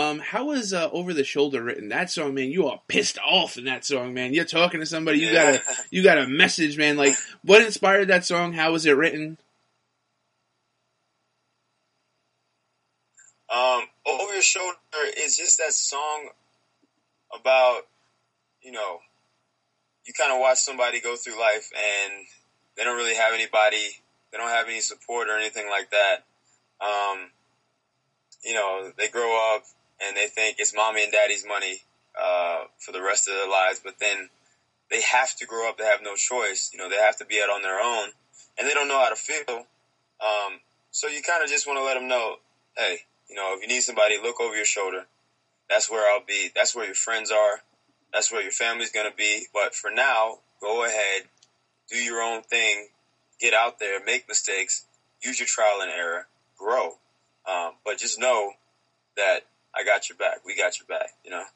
How was Over the Shoulder written? That song, man, you are pissed off in that song, man. You're talking to somebody, you got a message, man. Like, what inspired that song? How was it written? Over Your Shoulder is just that song about, you know, you kind of watch somebody go through life and they don't really have anybody, they don't have any support or anything like that. You know, they grow up and they think it's mommy and daddy's money for the rest of their lives, but then they have to grow up, they have no choice. You know, they have to be out on their own, and they don't know how to feel. So you kind of just want to let them know, hey, you know, if you need somebody, look over your shoulder. That's where I'll be. That's where your friends are. That's where your family's going to be. But for now, go ahead, do your own thing, get out there, make mistakes, use your trial and error, grow. But just know that I got your back. We got your back, you know?